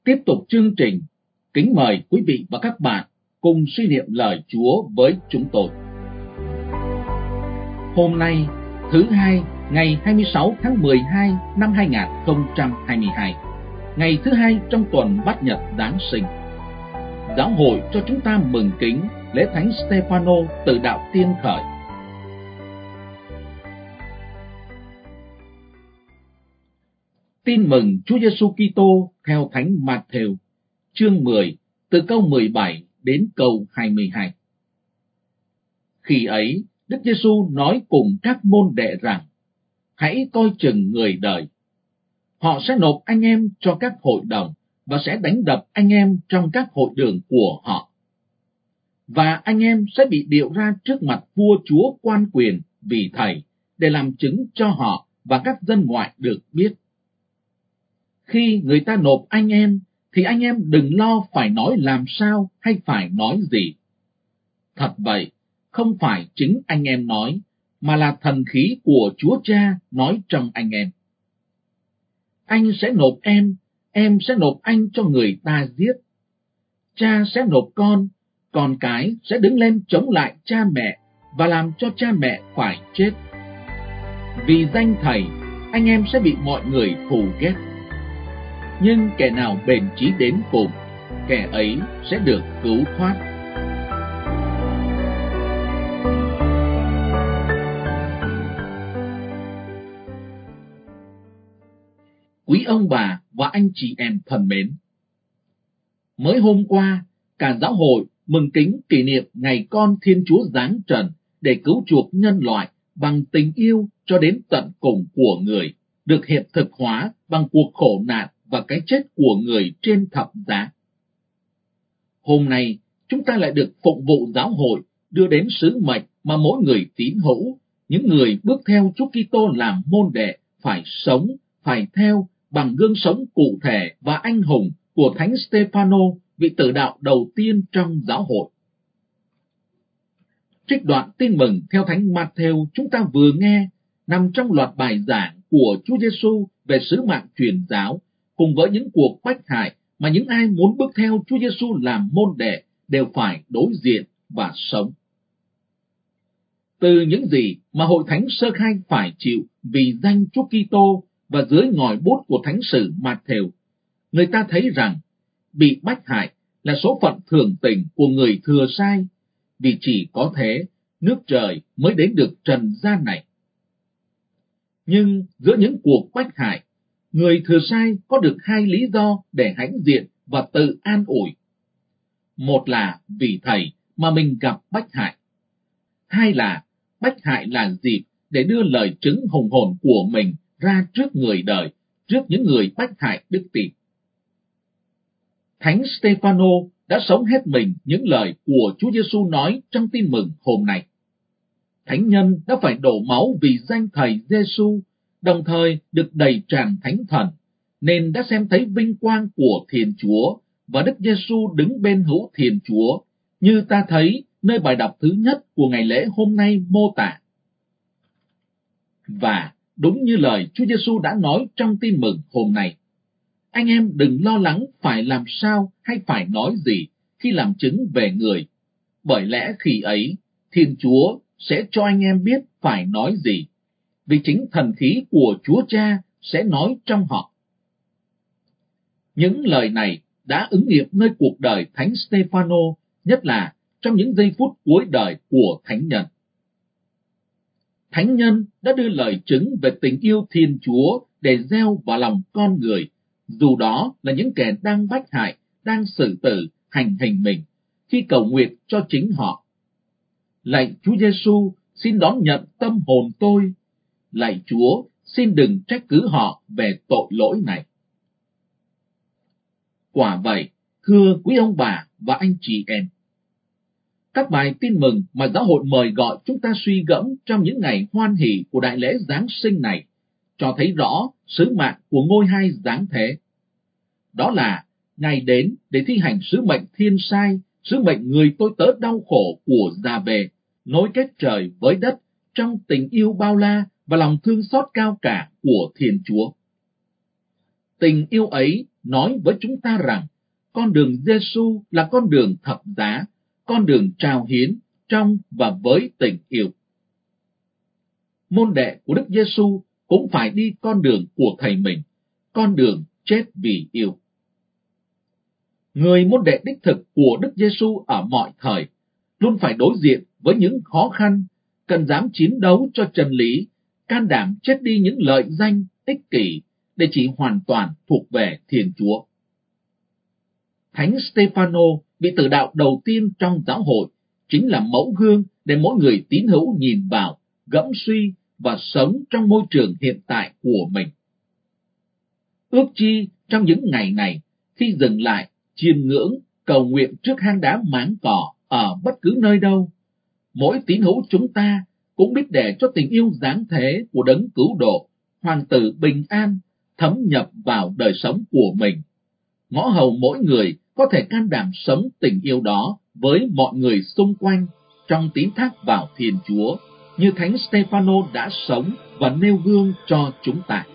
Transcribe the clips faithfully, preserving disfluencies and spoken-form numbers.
Tiếp tục chương trình, kính mời quý vị và các bạn cùng suy niệm lời Chúa với chúng tôi. Hôm nay, thứ hai, ngày hai mươi sáu tháng mười hai năm hai nghìn không trăm hai mươi hai, ngày thứ hai trong tuần Bát Nhật Giáng sinh. Giáo hội cho chúng ta mừng kính lễ Thánh Stephanô Tử Đạo Tiên Khởi. Tin mừng Chúa Giêsu Kitô theo Thánh Matthew, chương mười, từ câu mười bảy đến câu hai mươi hai. Khi ấy, Đức Giêsu nói cùng các môn đệ rằng: hãy coi chừng người đời. Họ sẽ nộp anh em cho các hội đồng và sẽ đánh đập anh em trong các hội đường của họ. Và anh em sẽ bị điệu ra trước mặt vua chúa quan quyền vì thầy, để làm chứng cho họ và các dân ngoại được biết. Khi người ta nộp anh em, thì anh em đừng lo phải nói làm sao hay phải nói gì. Thật vậy, không phải chính anh em nói, mà là thần khí của Chúa Cha nói trong anh em. Anh sẽ nộp em, em sẽ nộp anh cho người ta giết. Cha sẽ nộp con, con cái sẽ đứng lên chống lại cha mẹ và làm cho cha mẹ phải chết. Vì danh thầy, anh em sẽ bị mọi người thù ghét. Nhưng kẻ nào bền chí đến cùng, kẻ ấy sẽ được cứu thoát. Quý ông bà và anh chị em thân mến, mới hôm qua, cả giáo hội mừng kính kỷ niệm ngày con Thiên Chúa giáng trần để cứu chuộc nhân loại bằng tình yêu cho đến tận cùng của người, được hiện thực hóa bằng cuộc khổ nạn và cái chết của người trên thập giá. Hôm nay, chúng ta lại được phụng vụ giáo hội đưa đến sứ mệnh mà mỗi người tín hữu, những người bước theo Chúa Kitô làm môn đệ, phải sống, phải theo bằng gương sống cụ thể và anh hùng của Thánh Stephanô, vị tử đạo đầu tiên trong giáo hội. Trích đoạn tin mừng theo Thánh Matthew chúng ta vừa nghe nằm trong loạt bài giảng của Chúa Giêsu về sứ mạng truyền giáo, cùng với những cuộc bách hại mà những ai muốn bước theo Chúa Giêsu làm môn đệ đều phải đối diện và sống. Từ những gì mà hội thánh sơ khai phải chịu vì danh Chúa Kitô và dưới ngòi bút của thánh sử Matthew, người ta thấy rằng bị bách hại là số phận thường tình của người thừa sai, vì chỉ có thế nước trời mới đến được trần gian này. Nhưng giữa những cuộc bách hại, người thừa sai có được hai lý do để hãnh diện và tự an ủi. Một là vì thầy mà mình gặp bách hại. Hai là bách hại là dịp để đưa lời chứng hùng hồn của mình ra trước người đời, trước những người bách hại đức tin. Thánh Stephanô đã sống hết mình những lời của Chúa Giêsu nói trong tin mừng hôm nay. Thánh nhân đã phải đổ máu vì danh thầy Giêsu, đồng thời được đầy tràn thánh thần, nên đã xem thấy vinh quang của Thiên Chúa và Đức Giêsu đứng bên hữu Thiên Chúa, như ta thấy nơi bài đọc thứ nhất của ngày lễ hôm nay mô tả. Và đúng như lời Chúa Giêsu đã nói trong tin mừng hôm nay, anh em đừng lo lắng phải làm sao hay phải nói gì khi làm chứng về người, bởi lẽ khi ấy Thiên Chúa sẽ cho anh em biết phải nói gì, vì chính thần khí của Chúa Cha sẽ nói trong họ. Những lời này đã ứng nghiệm nơi cuộc đời Thánh Stephanô, nhất là trong những giây phút cuối đời của Thánh nhân. Thánh nhân đã đưa lời chứng về tình yêu Thiên Chúa để gieo vào lòng con người, dù đó là những kẻ đang bách hại, đang xử tử, hành hình mình, khi cầu nguyện cho chính họ. Lạy Chúa Giêsu, xin đón nhận tâm hồn tôi. Lạy Chúa, xin đừng trách cứ họ về tội lỗi này. Quả vậy, thưa quý ông bà và anh chị em, các bài tin mừng mà giáo hội mời gọi chúng ta suy gẫm trong những ngày hoan hỷ của đại lễ Giáng sinh này cho thấy rõ sứ mạng của ngôi hai giáng thế. Đó là ngày đến để thi hành sứ mệnh thiên sai, sứ mệnh người tôi tớ đau khổ của Già-vê, nối kết trời với đất trong tình yêu bao la và lòng thương xót cao cả của Thiên Chúa. Tình yêu ấy nói với chúng ta rằng con đường Giêsu là con đường thập giá, con đường trao hiến trong và với tình yêu. Môn đệ của Đức Giêsu cũng phải đi con đường của Thầy mình, con đường chết vì yêu. Người môn đệ đích thực của Đức Giêsu ở mọi thời luôn phải đối diện với những khó khăn, cần dám chiến đấu cho chân lý, can đảm chết đi những lợi danh, ích kỷ để chỉ hoàn toàn thuộc về Thiên Chúa. Thánh Stefano, vị tử đạo đầu tiên trong giáo hội, chính là mẫu gương để mỗi người tín hữu nhìn vào, gẫm suy và sống trong môi trường hiện tại của mình. Ước chi trong những ngày này, khi dừng lại, chiêm ngưỡng, cầu nguyện trước hang đá máng cỏ ở bất cứ nơi đâu, mỗi tín hữu chúng ta cũng biết để cho tình yêu giáng thế của đấng cứu độ, hoàng tử bình an, thấm nhập vào đời sống của mình. Ngõ hầu mỗi người có thể can đảm sống tình yêu đó với mọi người xung quanh trong tín thác vào Thiên Chúa, như Thánh Stefano đã sống và nêu gương cho chúng ta.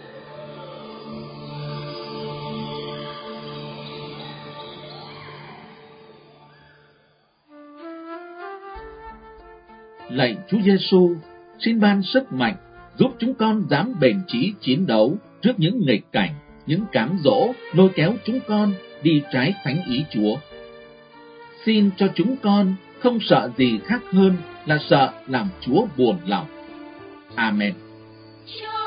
Lạy Chúa Giêsu, xin ban sức mạnh giúp chúng con dám bền chí chiến đấu trước những nghịch cảnh, những cám dỗ lôi kéo chúng con đi trái thánh ý Chúa. Xin cho chúng con không sợ gì khác hơn là sợ làm Chúa buồn lòng. Amen.